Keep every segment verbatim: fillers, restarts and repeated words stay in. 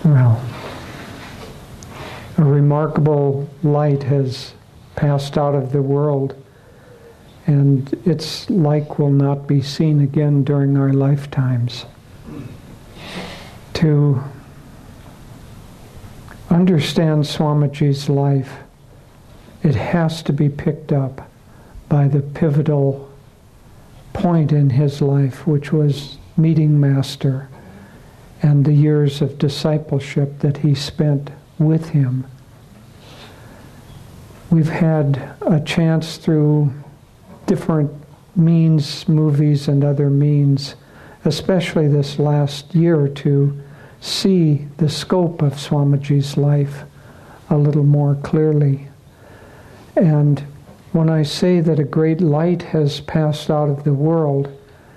Well, a remarkable light has passed out of the world, and its like will not be seen again during our lifetimes. To understand Swamiji's life, it has to be picked up by the pivotal point in his life, which was meeting Master and the years of discipleship that he spent with him. We've had a chance through different means, movies and other means, especially this last year or two, see the scope of Swamiji's life a little more clearly. And when I say that a great light has passed out of the world,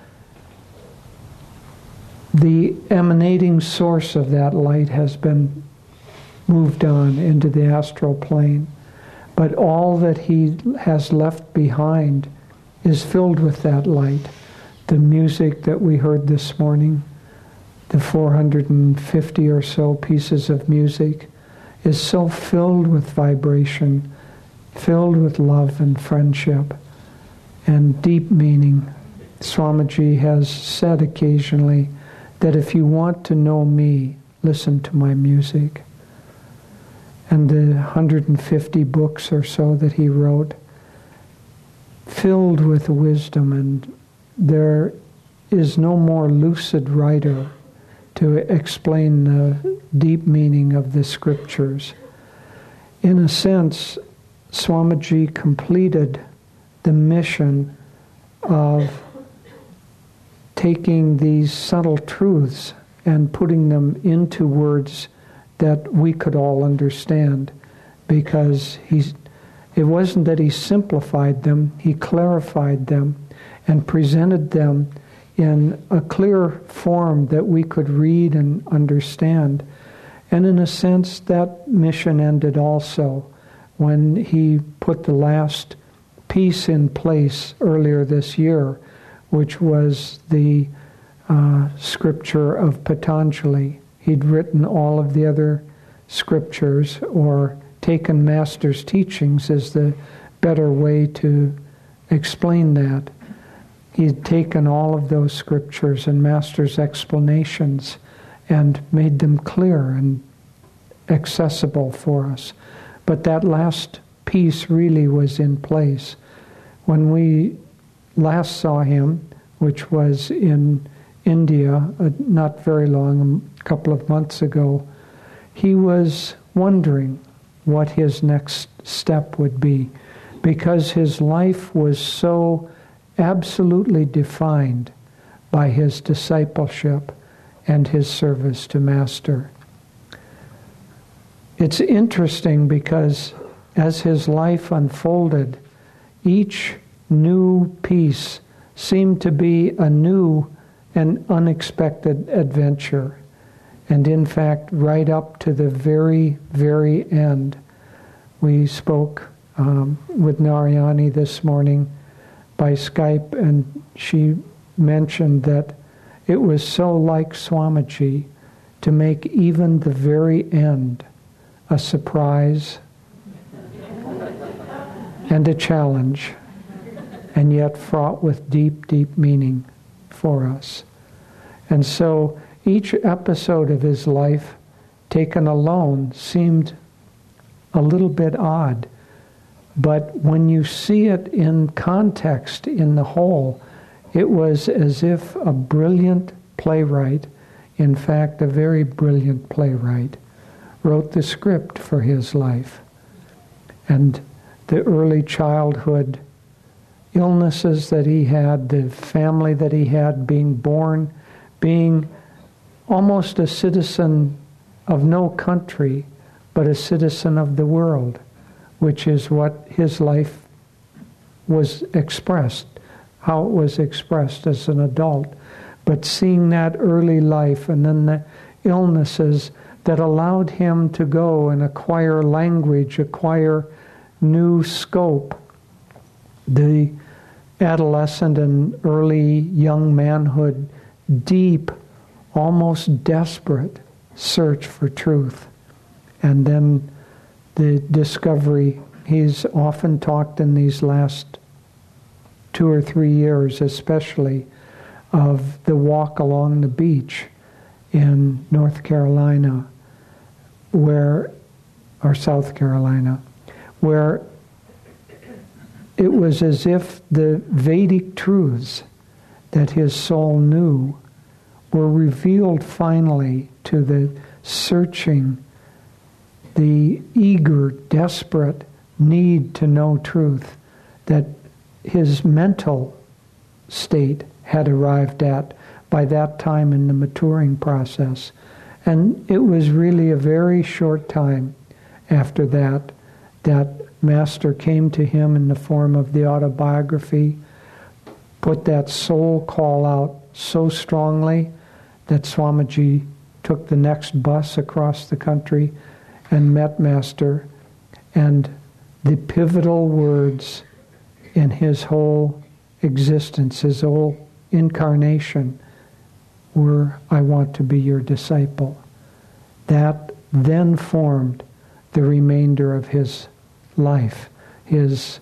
the emanating source of that light has been moved on into the astral plane. But all that he has left behind is filled with that light. The music that we heard this morning, the four hundred fifty or so pieces of music, is so filled with vibration, filled with love and friendship and deep meaning. Swamiji has said occasionally that if you want to know me, listen to my music. And the one hundred fifty books or so that he wrote, filled with wisdom, and there is no more lucid writer to explain the deep meaning of the scriptures. In a sense, Swamiji completed the mission of taking these subtle truths and putting them into words that we could all understand, because he's, it wasn't that he simplified them, he clarified them and presented them in a clear form that we could read and understand. And in a sense, that mission ended also when he put the last piece in place earlier this year, which was the uh, scripture of Patanjali. He'd written all of the other scriptures, or taken Master's teachings is the better way to explain that. He'd taken all of those scriptures and Master's explanations and made them clear and accessible for us. But that last piece really was in place. When we last saw him, which was in India, uh, not very long, a couple of months ago, he was wondering what his next step would be, because his life was so absolutely defined by his discipleship and his service to Master. It's interesting because as his life unfolded, each new piece seemed to be a new and unexpected adventure. And in fact, right up to the very, very end, we spoke um, with Narayani this morning by Skype, and she mentioned that it was so like Swamiji to make even the very end a surprise and a challenge, and yet fraught with deep, deep meaning for us. And so each episode of his life, taken alone, seemed a little bit odd. But when you see it in context, in the whole, it was as if a brilliant playwright, in fact a very brilliant playwright, wrote the script for his life. And the early childhood illnesses that he had, the family that he had, being born, being almost a citizen of no country, but a citizen of the world, which is what his life was expressed, how it was expressed as an adult. But seeing that early life and then the illnesses that allowed him to go and acquire language, acquire new scope, the adolescent and early young manhood, deep, almost desperate search for truth. And then the discovery, he's often talked in these last two or three years especially, of the walk along the beach in North Carolina, where, or South Carolina, where it was as if the Vedic truths that his soul knew were revealed finally to the searching, the eager, desperate need to know truth that his mental state had arrived at by that time in the maturing process. And it was really a very short time after that that Master came to him in the form of the autobiography, put that soul call out so strongly that Swamiji took the next bus across the country and met Master, and the pivotal words in his whole existence, his whole incarnation, were, "I want to be your disciple." That then formed the remainder of his life, his,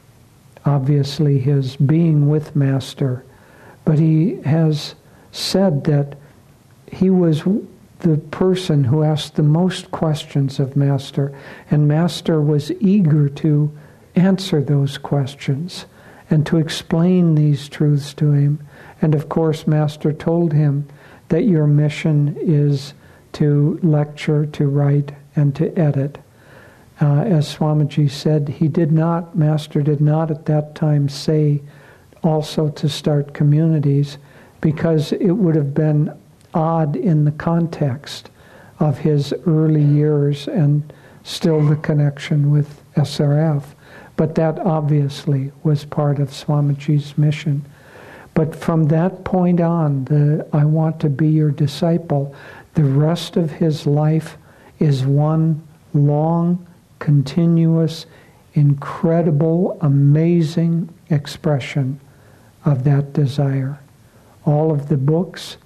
obviously his being with Master. But he has said that he was the person who asked the most questions of Master, and Master was eager to answer those questions and to explain these truths to him. And of course, Master told him that your mission is to lecture, to write, and to edit. Uh, as Swamiji said, he did not, Master did not at that time say also to start communities, because it would have been odd in the context of his early years and still the connection with S R F. But that obviously was part of Swamiji's mission. But from that point on, the I want to be your disciple, the rest of his life is one long, continuous, incredible, amazing expression of that desire. All of the books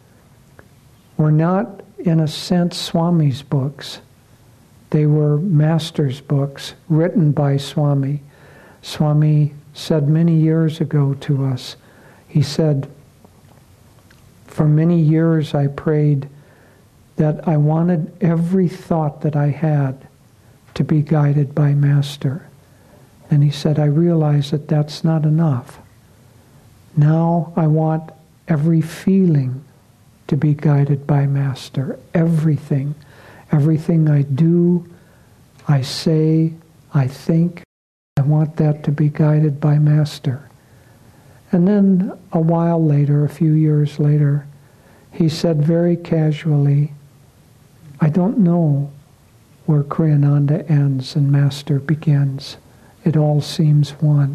were not, in a sense, Swami's books. They were Master's books, written by Swami. Swami said many years ago to us, he said, "For many years I prayed that I wanted every thought that I had to be guided by Master." And he said, "I realize that that's not enough. Now I want every feeling to be guided by Master. Everything. Everything I do, I say, I think, I want that to be guided by Master." And then a while later, a few years later, he said very casually, "I don't know where Kriyananda ends and Master begins. It all seems one."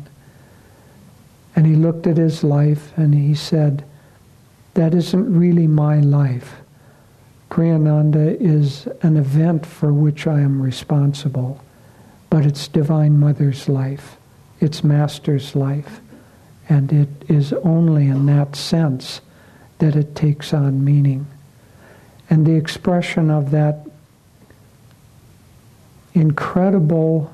And he looked at his life and he said, "That isn't really my life. Kriyananda is an event for which I am responsible, but it's Divine Mother's life. It's Master's life. And it is only in that sense that it takes on meaning." And the expression of that incredible,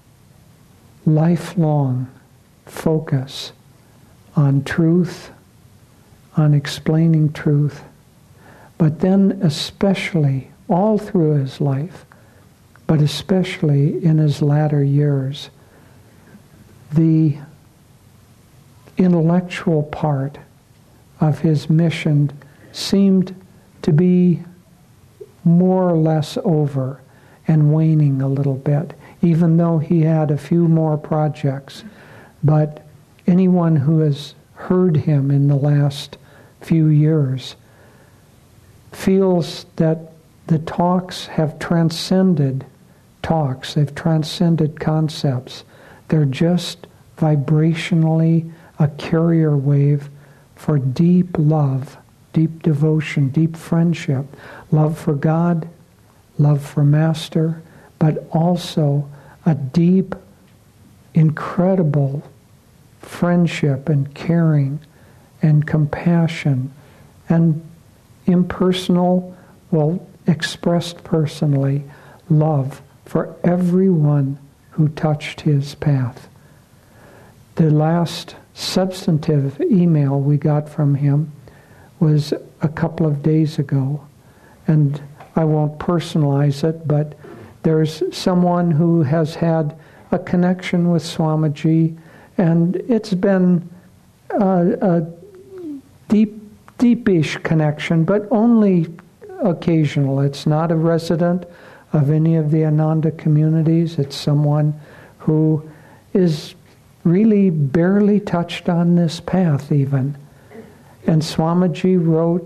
lifelong focus on truth, on explaining truth, but then especially all through his life, but especially in his latter years, the intellectual part of his mission seemed to be more or less over and waning a little bit, even though he had a few more projects. But anyone who has heard him in the last few years feels that the talks have transcended talks, they've transcended concepts. They're just vibrationally a carrier wave for deep love, deep devotion, deep friendship, love for God, love for Master, but also a deep, incredible friendship and caring and compassion and impersonal, well, expressed personally love for everyone who touched his path. The last substantive email we got from him was a couple of days ago, and I won't personalize it, but there's someone who has had a connection with Swamiji, and it's been a, a deep, deepish connection, but only occasional. It's not a resident of any of the Ananda communities. It's someone who is really barely touched on this path even. And Swamiji wrote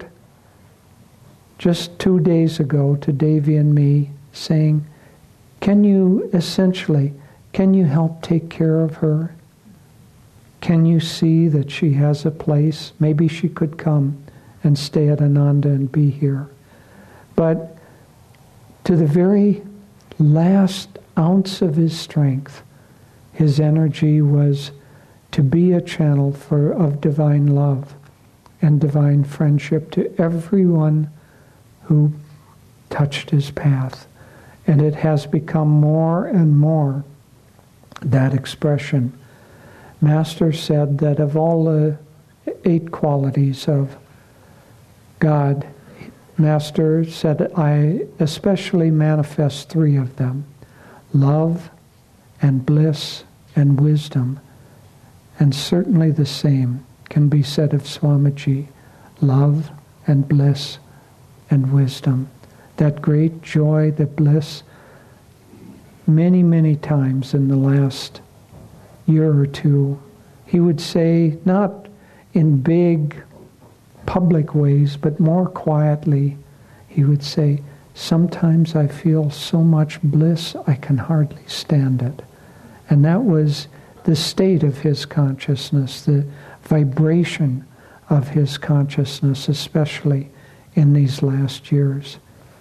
just two days ago to Devi and me saying, can you essentially, can you help take care of her? Can you see that she has a place? Maybe she could come and stay at Ananda and be here. But to the very last ounce of his strength, his energy was to be a channel for of divine love and divine friendship to everyone who touched his path. And it has become more and more that expression. Master said that of all the eight qualities of God, Master said, I especially manifest three of them: love and bliss and wisdom. And certainly the same can be said of Swamiji: love and bliss and wisdom. That great joy, the bliss, many, many times in the last year or two, he would say, not in big public ways, but more quietly, he would say, sometimes I feel so much bliss I can hardly stand it. And that was the state of his consciousness, the vibration of his consciousness, especially in these last years.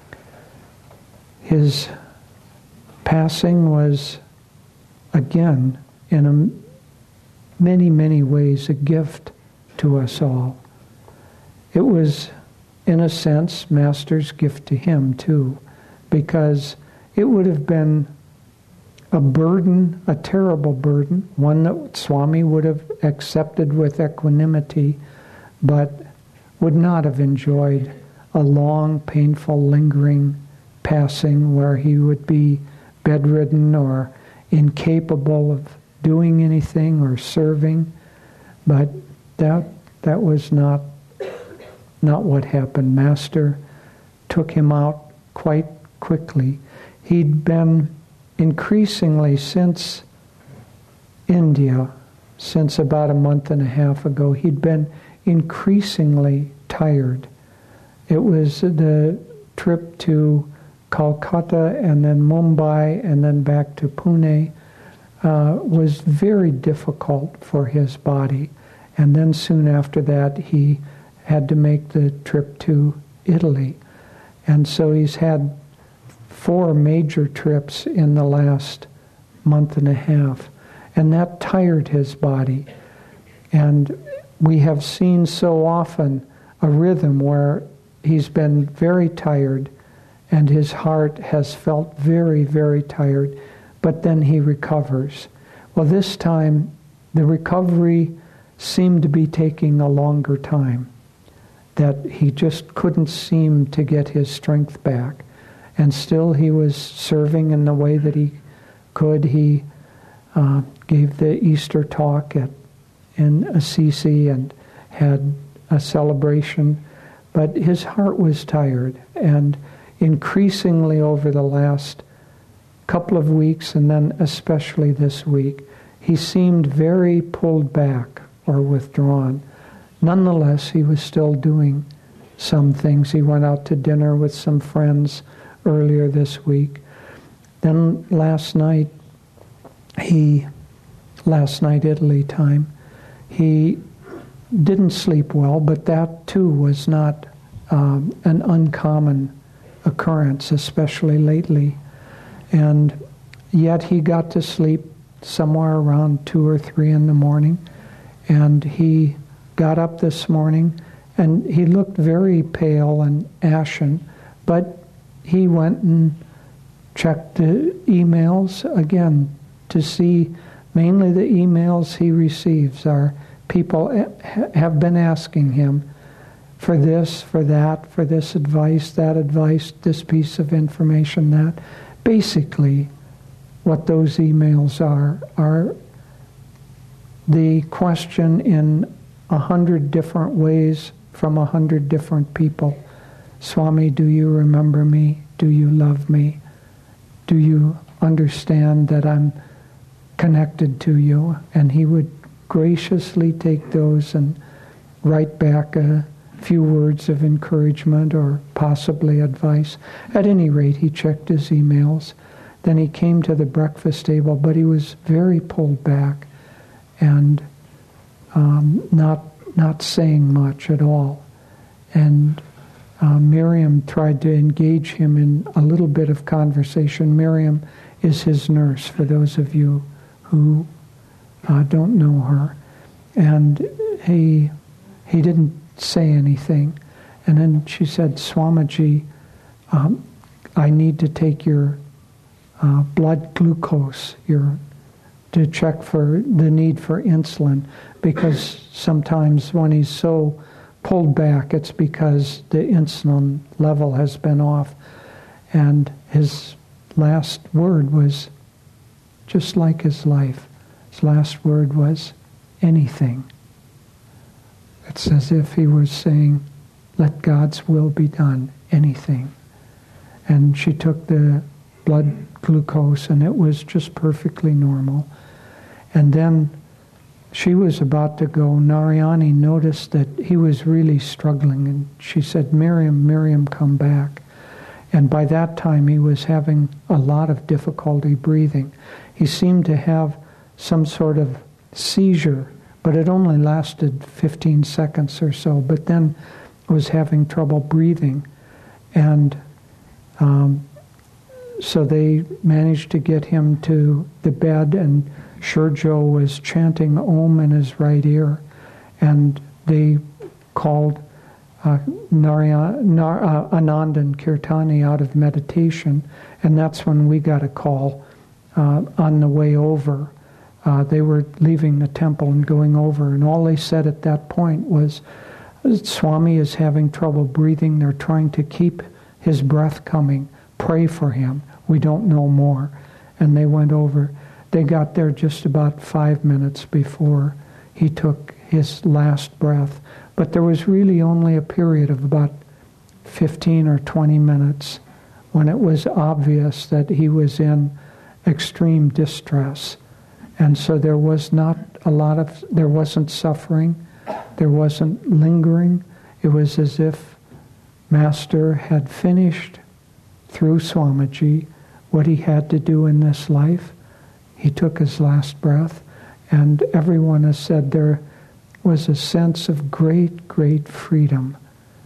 His passing was, again, in a, many, many ways, a gift to us all. It was, in a sense, Master's gift to him, too, because it would have been a burden, a terrible burden, one that Swami would have accepted with equanimity, but would not have enjoyed a long, painful, lingering passing where he would be bedridden or incapable of doing anything or serving. But that that was not not what happened. Master took him out quite quickly. He'd been increasingly since India, since about a month and a half ago, he'd been increasingly tired. It was the trip to Calcutta and then Mumbai and then back to Pune uh, was very difficult for his body. And then soon after that, he had to make the trip to Italy. And so he's had four major trips in the last month and a half. And that tired his body. And we have seen so often a rhythm where he's been very tired and his heart has felt very, very tired, but then he recovers. Well, this time, the recovery seemed to be taking a longer time, that he just couldn't seem to get his strength back. And still he was serving in the way that he could. He uh, gave the Easter talk at in Assisi and had a celebration, but his heart was tired. And increasingly over the last couple of weeks, and then especially this week, he seemed very pulled back or withdrawn. Nonetheless, he was still doing some things. He went out to dinner with some friends earlier this week. Then last night, he, last night Italy time, he didn't sleep well, but that too was not um, an uncommon occurrence, especially lately. And yet he got to sleep somewhere around two or three in the morning, and he got up this morning, and he looked very pale and ashen, but he went and checked the emails again to see, mainly the emails he receives are people have been asking him for this, for that, for this advice, that advice, this piece of information, that. Basically, what those emails are, are the question in a hundred different ways from a hundred different people. Swami, do you remember me? Do you love me? Do you understand that I'm connected to you? And he would graciously take those and write back a few words of encouragement or possibly advice. At any rate, he checked his emails. Then he came to the breakfast table, but he was very pulled back and um, not not saying much at all. And uh, Miriam tried to engage him in a little bit of conversation. Miriam is his nurse, for those of you who uh, don't know her. And he he didn't say anything. And then she said, Swamiji, um, I need to take your uh, blood glucose, your to check for the need for insulin, because sometimes when he's so pulled back, it's because the insulin level has been off. And his last word was, just like his life, his last word was, anything. It's as if he was saying, let God's will be done, anything. And she took the blood glucose, and it was just perfectly normal. And then she was about to go. Narayani noticed that he was really struggling, and she said, Miriam, Miriam, come back. And by that time, he was having a lot of difficulty breathing. He seemed to have some sort of seizure, but it only lasted fifteen seconds or so, but then was having trouble breathing. And um, so they managed to get him to the bed, and Shurjo was chanting Om in his right ear, and they called uh, Narayana, Nar, uh, Ananda and Kirtani out of meditation, and that's when we got a call uh, on the way over. Uh, they were leaving the temple and going over, and all they said at that point was, Swami is having trouble breathing. They're trying to keep his breath coming. Pray for him. We don't know more. And they went over. They got there just about five minutes before he took his last breath. But there was really only a period of about fifteen or twenty minutes when it was obvious that he was in extreme distress. And so there was not a lot of, there wasn't suffering, there wasn't lingering. It was as if Master had finished through Swamiji what he had to do in this life. He took his last breath, and everyone has said there was a sense of great, great freedom.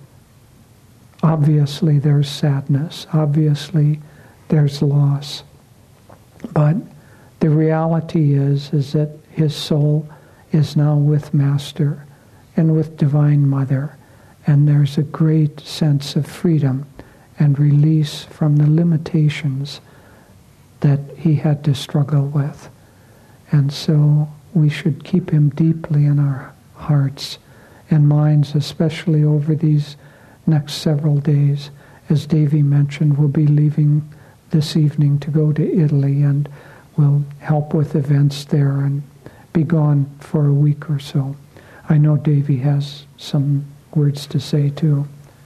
Obviously there's sadness, obviously there's loss, but the reality is, is that his soul is now with Master and with Divine Mother, and there's a great sense of freedom and release from the limitations that he had to struggle with. And so we should keep him deeply in our hearts and minds, especially over these next several days. As Devi mentioned, we'll be leaving this evening to go to Italy, and we'll help with events there and be gone for a week or so. I know Devi has some words to say too.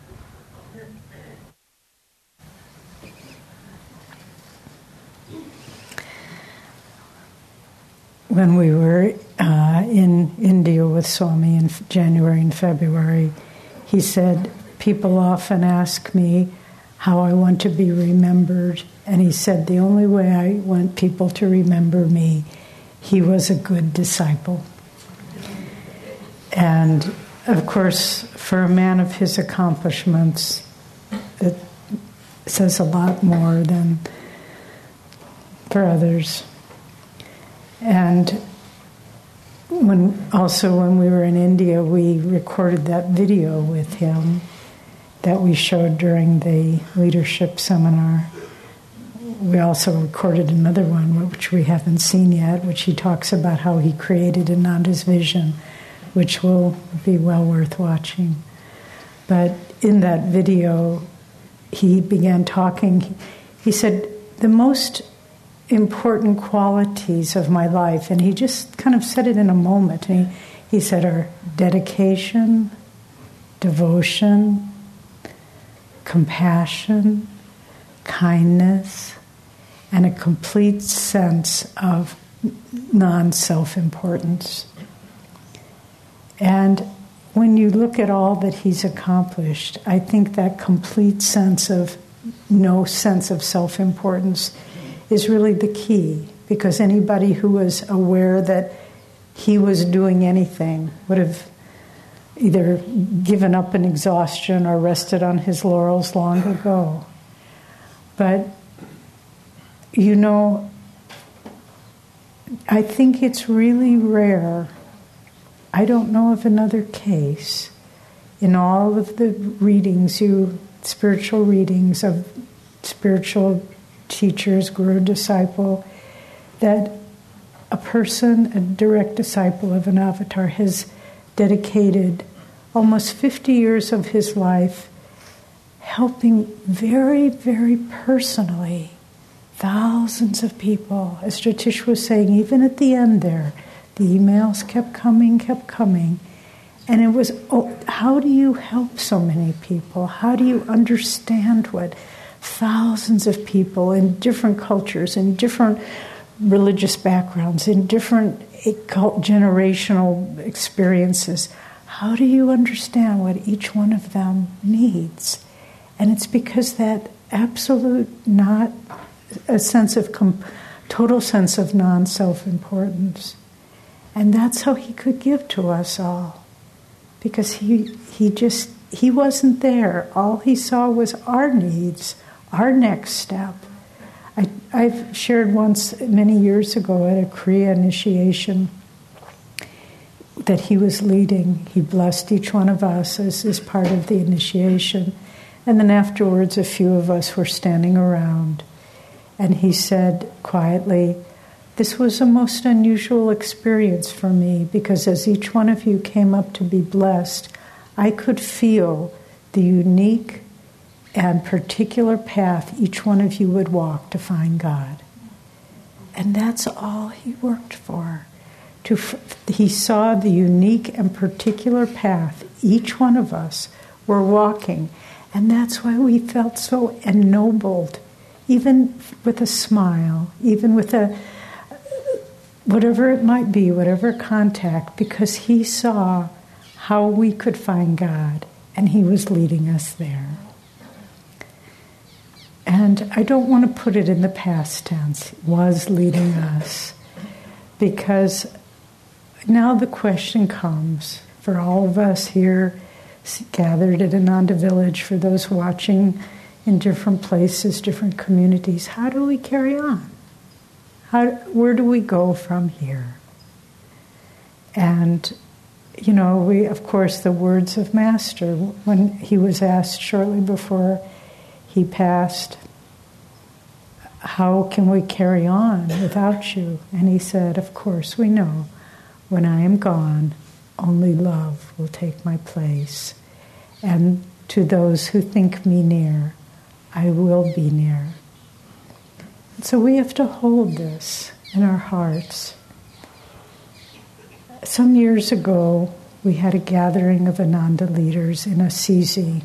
When we were uh, in India with Swami in January and February, he said, people often ask me how I want to be remembered. And he said, the only way I want people to remember me, he was a good disciple. And of course, for a man of his accomplishments, it says a lot more than for others. And when also when we were in India, we recorded that video with him. that we showed during the leadership seminar. We also recorded another one, which we haven't seen yet, which he talks about how he created Ananda's vision, which will be well worth watching. But in that video, he began talking. He said, the most important qualities of my life, and he just kind of said it in a moment. And he, he said, are dedication, devotion, compassion, kindness, and a complete sense of non-self-importance. And when you look at all that he's accomplished, I think that complete sense of no sense of self-importance is really the key, because anybody who was aware that he was doing anything would have either given up in exhaustion or rested on his laurels long ago. But, you know, I think it's really rare. I don't know of another case in all of the readings, you spiritual readings of spiritual teachers, guru, disciple, that a person, a direct disciple of an avatar, has dedicated almost fifty years of his life helping very, very personally thousands of people. As Jyotish was saying, even at the end there, the emails kept coming, kept coming. And it was, oh, how do you help so many people? How do you understand what thousands of people in different cultures, in different religious backgrounds, in different generational experiences, how do you understand what each one of them needs? And it's because that absolute, not a sense of, com- total sense of non-self-importance. And that's how he could give to us all. Because he he just, he wasn't there. All he saw was our needs, our next step. I, I've shared once, many years ago, at a Kriya initiation that he was leading. He blessed each one of us as, as part of the initiation. And then afterwards, a few of us were standing around. And he said quietly, this was a most unusual experience for me, because as each one of you came up to be blessed, I could feel the unique and particular path each one of you would walk to find God. And that's all he worked for. To, he saw the unique and particular path each one of us were walking. And that's why we felt so ennobled, even with a smile, even with a, whatever it might be, whatever contact, because he saw how we could find God, and he was leading us there. And I don't want to put it in the past tense, was leading us, because now the question comes for all of us here gathered at Ananda Village, for those watching in different places, different communities, how do we carry on? How, where do we go from here? And, you know, we, of course, the words of Master, when he was asked shortly before he passed, how can we carry on without you? And he said, of course, we know, when I am gone, only love will take my place. And to those who think me near, I will be near. So we have to hold this in our hearts. Some years ago, we had a gathering of Ananda leaders in Assisi.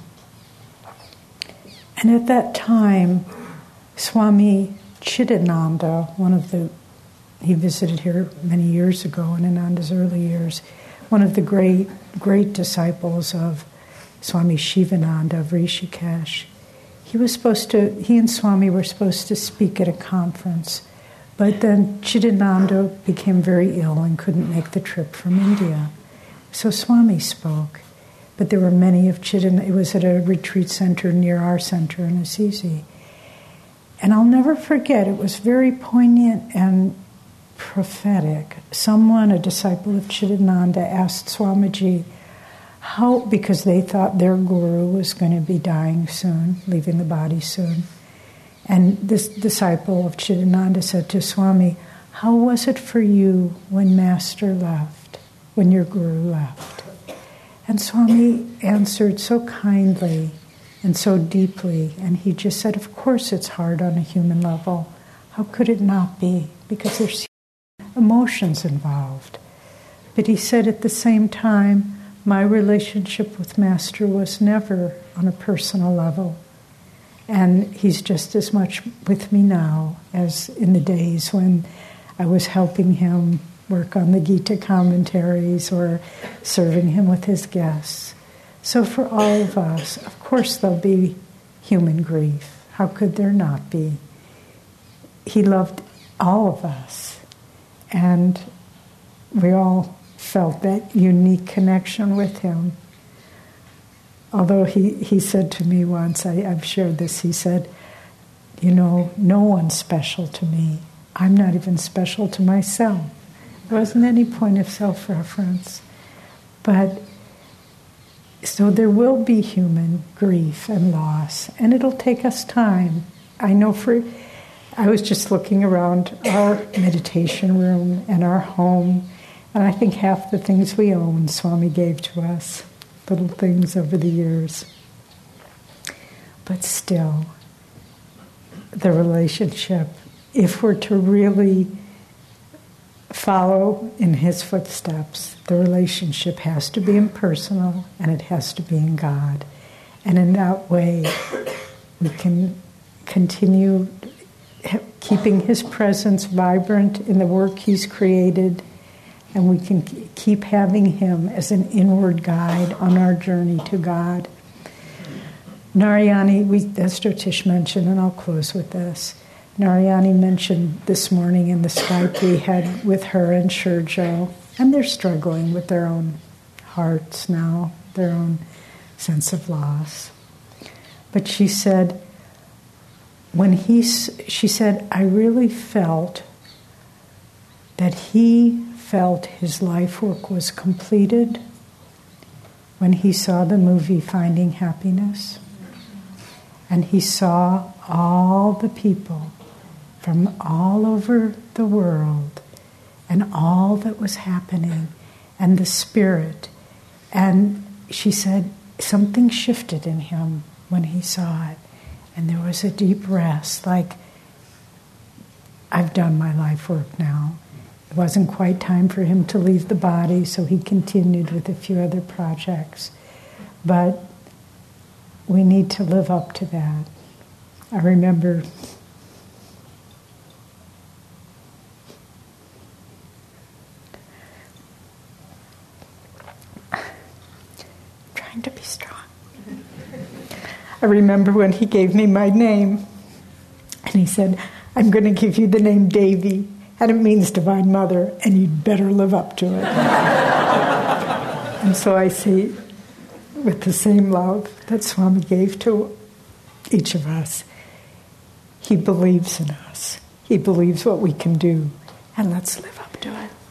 And at that time, Swami Chidananda, one of the, he visited here many years ago in Ananda's early years, one of the great, great disciples of Swami Shivananda of Rishikesh. He was supposed to, he and Swami were supposed to speak at a conference, but then Chidananda became very ill and couldn't make the trip from India. So Swami spoke, but there were many of Chidananda, it was at a retreat center near our center in Assisi. And I'll never forget, it was very poignant and prophetic. Someone, a disciple of Chidananda, asked Swamiji, How, because they thought their guru was going to be dying soon, leaving the body soon. And this disciple of Chidananda said to Swami, how was it for you when Master left, when your guru left? And Swami answered so kindly and so deeply, and he just said, of course it's hard on a human level. How could it not be? Because there's emotions involved. But he said at the same time, my relationship with Master was never on a personal level. And he's just as much with me now as in the days when I was helping him work on the Gita commentaries or serving him with his guests. So for all of us, of course there'll be human grief. How could there not be? He loved all of us. And we all felt that unique connection with him. Although he, he said to me once, I, I've shared this, he said, you know, no one's special to me. I'm not even special to myself. There wasn't any point of self-reference. But, so there will be human grief and loss, and it'll take us time. I know for, I was just looking around our meditation room and our home, and I think half the things we own, Swami gave to us, little things over the years. But still, the relationship, if we're to really follow in his footsteps, the relationship has to be impersonal and it has to be in God. And in that way, we can continue keeping his presence vibrant in the work he's created, and we can keep having him as an inward guide on our journey to God. Narayani, we, as Jyotish mentioned, and I'll close with this, Narayani mentioned this morning in the Skype we had with her and Shurjo, and they're struggling with their own hearts now, their own sense of loss. But she said, when he, she said, I really felt that he felt his life work was completed when he saw the movie Finding Happiness. And he saw all the people from all over the world and all that was happening and the spirit. And she said something shifted in him when he saw it. And there was a deep rest, like, I've done my life work now. It wasn't quite time for him to leave the body, so he continued with a few other projects. But we need to live up to that. I remember trying to be strong. I remember when he gave me my name, and he said, I'm going to give you the name Devi, and it means Divine Mother, and you'd better live up to it. And so I say, with the same love that Swami gave to each of us, he believes in us. He believes what we can do, and let's live up to it.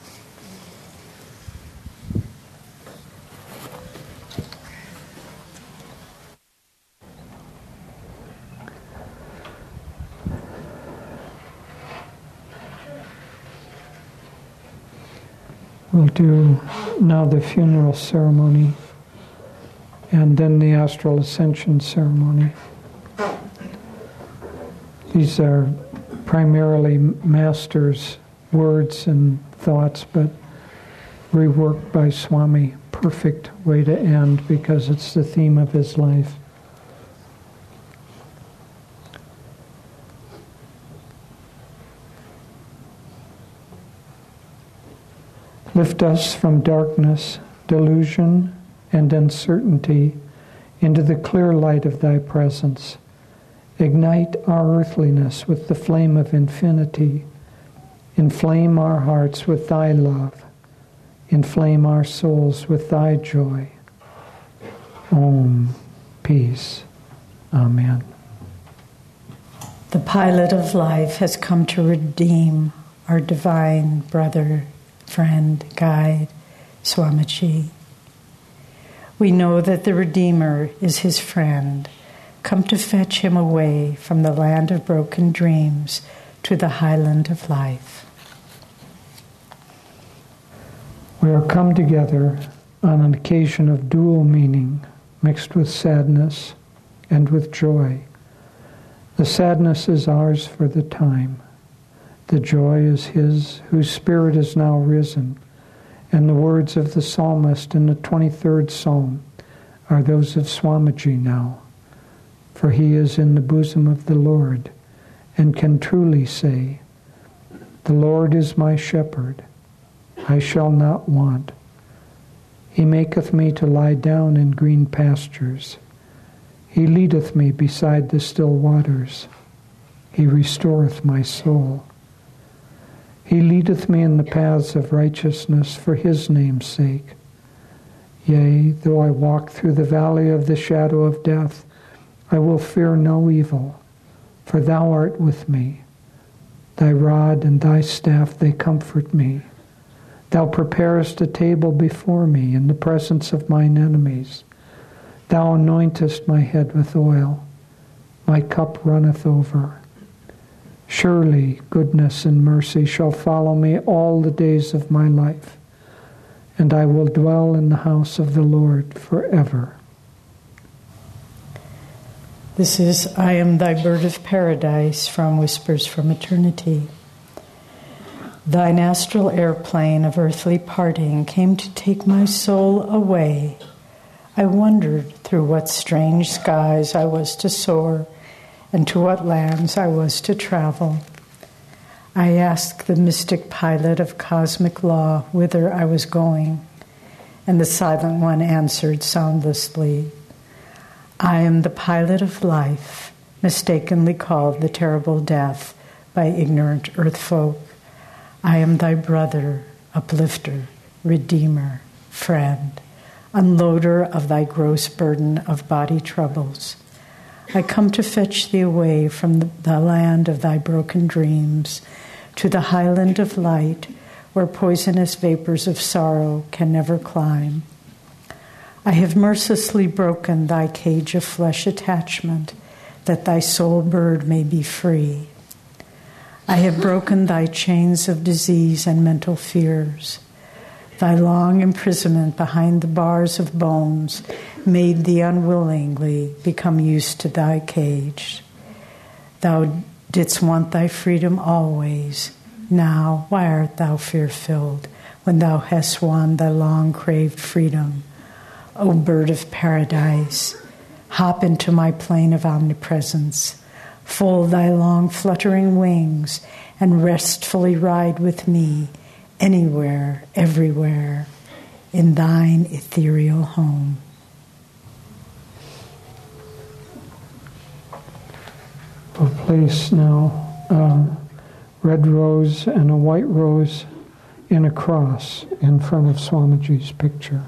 We'll do now the funeral ceremony and then the astral ascension ceremony. These are primarily Master's words and thoughts, but reworked by Swami. Perfect way to end because it's the theme of his life. Lift us from darkness, delusion, and uncertainty into the clear light of thy presence. Ignite our earthliness with the flame of infinity. Inflame our hearts with thy love. Inflame our souls with thy joy. Om. Peace. Amen. The pilot of life has come to redeem our divine brother, friend, guide, Swamiji. We know that the Redeemer is his friend, come to fetch him away from the land of broken dreams to the highland of life. We are come together on an occasion of dual meaning, mixed with sadness and with joy. The sadness is ours for the time. The joy is his whose spirit is now risen. And the words of the psalmist in the twenty-third Psalm are those of Swamiji now. For he is in the bosom of the Lord, and can truly say, "The Lord is my shepherd, I shall not want. He maketh me to lie down in green pastures. He leadeth me beside the still waters. He restoreth my soul. He leadeth me in the paths of righteousness for his name's sake. Yea, though I walk through the valley of the shadow of death, I will fear no evil, for thou art with me. Thy rod and thy staff, they comfort me. Thou preparest a table before me in the presence of mine enemies. Thou anointest my head with oil. My cup runneth over. Surely goodness and mercy shall follow me all the days of my life, and I will dwell in the house of the Lord forever." This is I Am Thy Bird of Paradise from Whispers from Eternity. Thine astral airplane of earthly parting came to take my soul away. I wondered through what strange skies I was to soar, and to what lands I was to travel. I asked the mystic pilot of cosmic law whither I was going, and the silent one answered soundlessly, "I am the pilot of life, mistakenly called the terrible death by ignorant earth folk. I am thy brother, uplifter, redeemer, friend, unloader of thy gross burden of body troubles. I come to fetch thee away from the land of thy broken dreams to the highland of light where poisonous vapors of sorrow can never climb. I have mercilessly broken thy cage of flesh attachment that thy soul bird may be free. I have broken thy chains of disease and mental fears. Thy long imprisonment behind the bars of bones made thee unwillingly become used to thy cage. Thou didst want thy freedom always. Now, why art thou fear-filled when thou hast won thy long-craved freedom? O bird of paradise, hop into my plane of omnipresence. Fold thy long fluttering wings and restfully ride with me anywhere, everywhere, in thine ethereal home. We'll place now a red rose and a white rose in a cross in front of Swamiji's picture.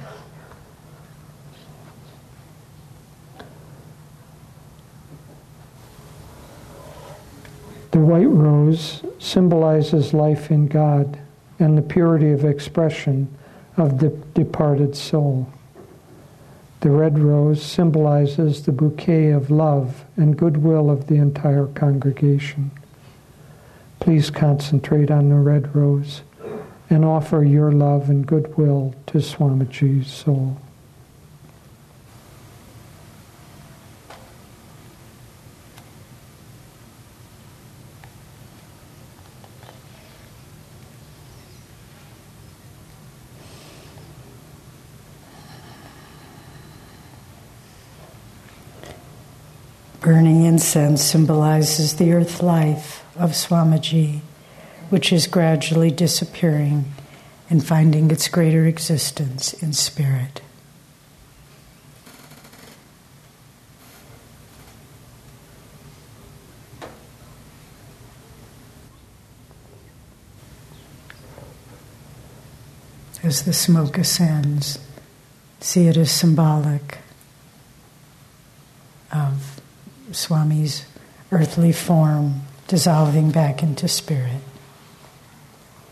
The white rose symbolizes life in God and the purity of expression of the departed soul. The red rose symbolizes the bouquet of love and goodwill of the entire congregation. Please concentrate on the red rose and offer your love and goodwill to Swamiji's soul. Burning incense symbolizes the earth life of Swamiji, which is gradually disappearing and finding its greater existence in spirit. As the smoke ascends, see it as symbolic of Swami's earthly form dissolving back into spirit.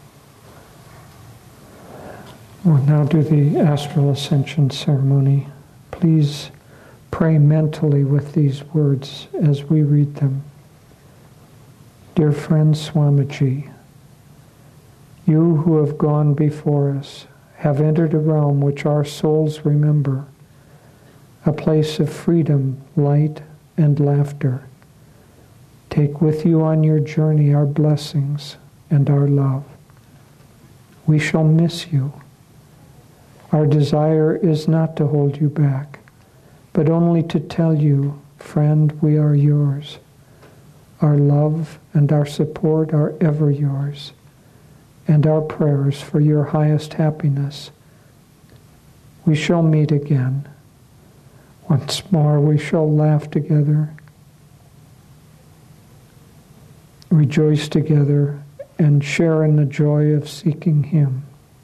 We'll now do the astral ascension ceremony Please pray mentally with these words as we read them. Dear friend Swamiji, you who have gone before us have entered a realm which our souls remember, a place of freedom, light, and laughter. Take with you on your journey our blessings and our love. We shall miss you. Our desire is not to hold you back, but only to tell you, friend, we are yours. Our love and our support are ever yours, and our prayers for your highest happiness. We shall meet again. Once more we shall laugh together, rejoice together, and share in the joy of seeking Him.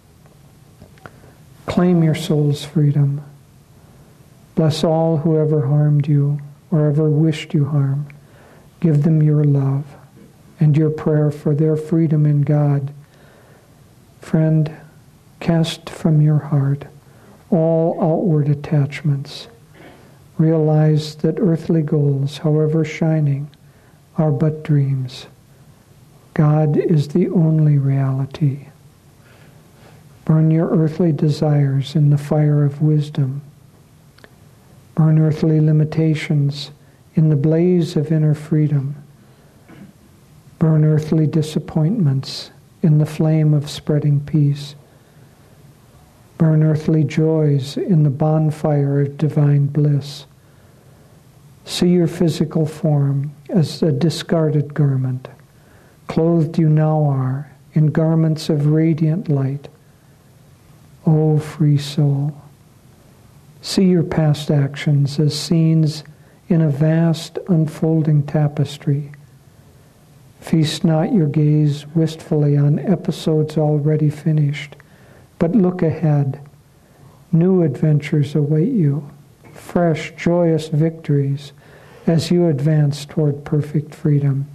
Claim your soul's freedom. Bless all who ever harmed you or ever wished you harm. Give them your love and your prayer for their freedom in God. Friend, cast from your heart all outward attachments. Realize that earthly goals, however shining, are but dreams. God is the only reality. Burn your earthly desires in the fire of wisdom. Burn earthly limitations in the blaze of inner freedom. Burn earthly disappointments in the flame of spreading peace. Burn earthly joys in the bonfire of divine bliss. See your physical form as a discarded garment. Clothed you now are in garments of radiant light. O free soul, see your past actions as scenes in a vast unfolding tapestry. Feast not your gaze wistfully on episodes already finished, but look ahead. New adventures await you, fresh, joyous victories as you advance toward perfect freedom.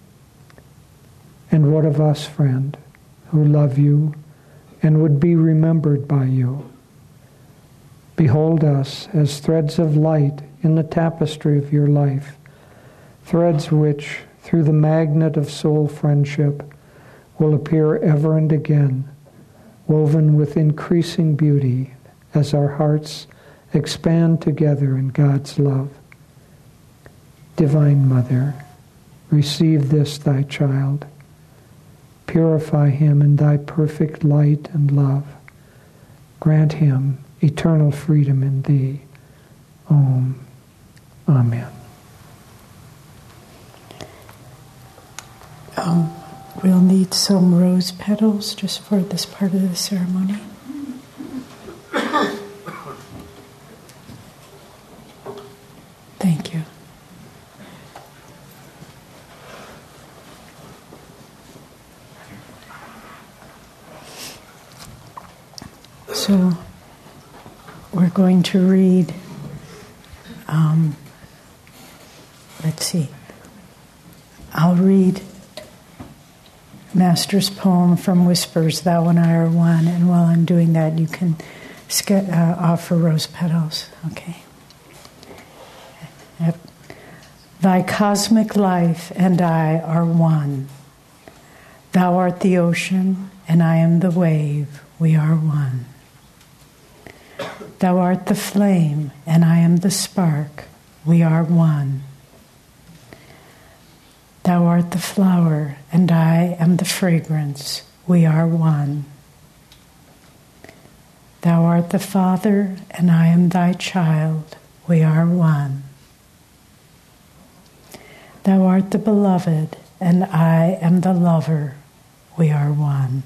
And what of us, friend, who love you and would be remembered by you? Behold us as threads of light in the tapestry of your life, threads which, through the magnet of soul friendship, will appear ever and again, woven with increasing beauty as our hearts expand together in God's love. Divine Mother, receive this thy child. Purify him in thy perfect light and love. Grant him eternal freedom in thee. Om. Amen. Um, we'll need some rose petals just for this part of the ceremony. Thank you. So we're going to read, um, let's see, I'll read Master's poem from Whispers, Thou and I Are One, and while I'm doing that you can sk- uh, offer rose petals, okay? Yep. Thy cosmic life and I are one. Thou art the ocean and I am the wave, we are one. Thou art the flame, and I am the spark, we are one. Thou art the flower, and I am the fragrance, we are one. Thou art the Father, and I am thy child, we are one. Thou art the beloved, and I am the lover, we are one.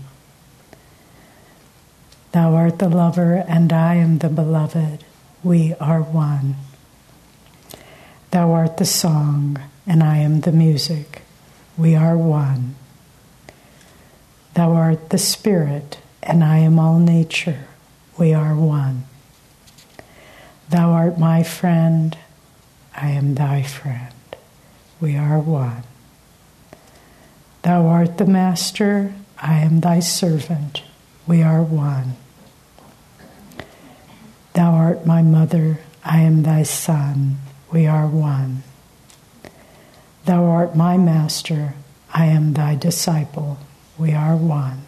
Thou art the lover, and I am the beloved, we are one. Thou art the song, and I am the music, we are one. Thou art the spirit, and I am all nature, we are one. Thou art my friend, I am thy friend, we are one. Thou art the master, I am thy servant, we are one. Thou art my mother, I am thy son, we are one. Thou art my master, I am thy disciple, we are one.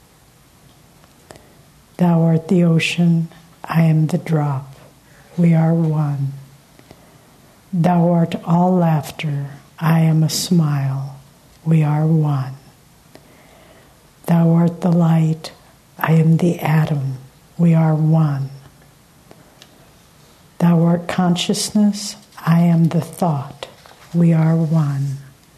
Thou art the ocean, I am the drop, we are one. Thou art all laughter, I am a smile, we are one. Thou art the light, I am the atom, we are one. Thou art consciousness, I am the thought, we are one.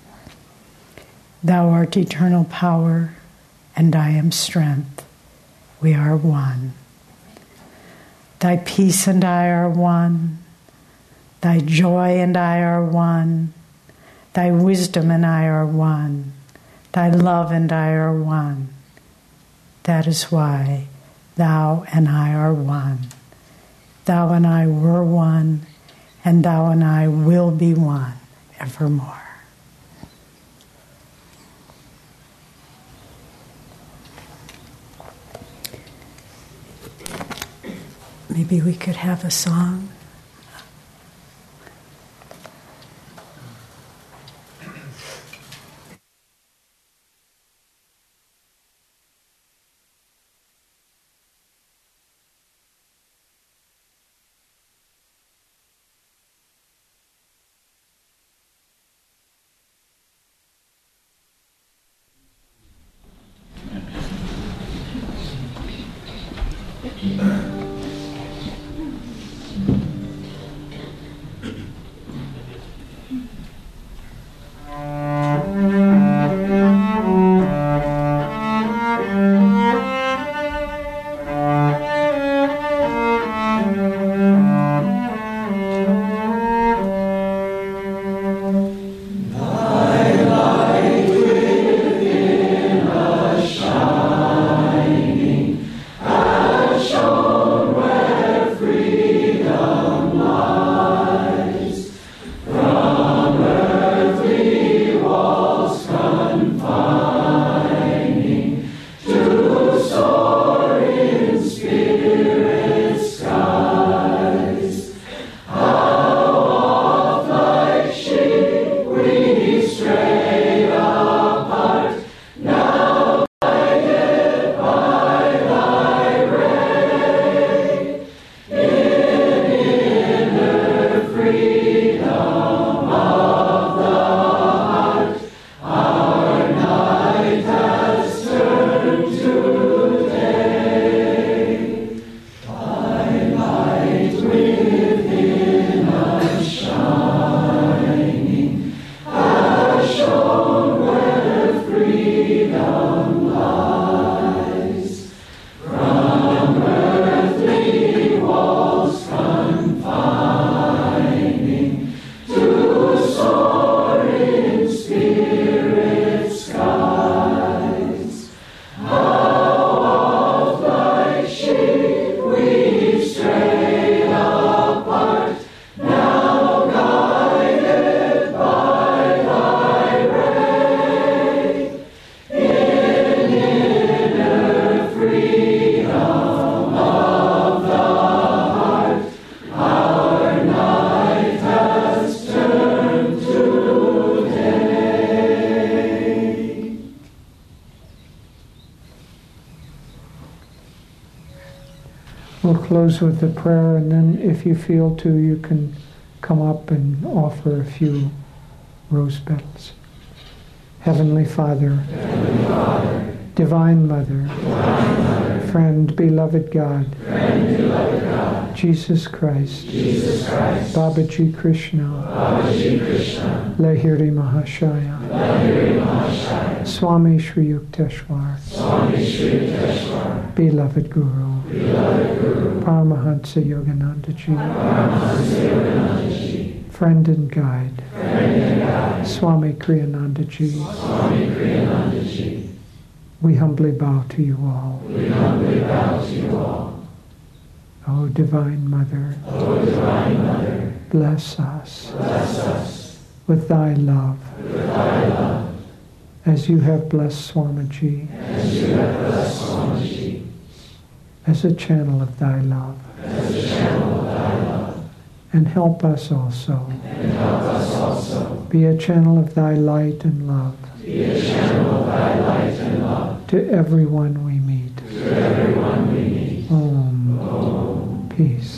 Thou art eternal power, and I am strength, we are one. Thy peace and I are one. Thy joy and I are one. Thy wisdom and I are one. Thy love and I are one. That is why thou and I are one. Thou and I were one, and thou and I will be one evermore. Maybe we could have a song. We'll close with a prayer, and then if you feel to, you can come up and offer a few rose petals. Heavenly Father, Heavenly Father, Divine Mother, Divine Mother, Friend, beloved God, Friend, beloved God, Jesus Christ, Jesus Christ, Babaji Krishna, Babaji Krishna, Lahiri Mahashaya, Lahiri Mahashaya, Swami Shri Yukteswar, Swami Shri Yukteswar, beloved Guru, beloved Guru, Paramahansa Yoganandaji, Paramahansa Yoganandaji, friend and guide, Friend and guide, Swami Kriyanandaji, Swami Kriyanandaji. We humbly bow to you all. We humbly bow to you all. O Divine Mother, O Divine Mother, bless us, bless us with thy love, with thy love, as you have blessed Swamiji, as you have blessed Swamiji, as a channel of thy love. as a channel of thy love. And help us also. And help us also. Be a channel of thy light and love. Be a channel of thy light and love. To everyone we meet. To everyone we meet. Om. Om. Peace.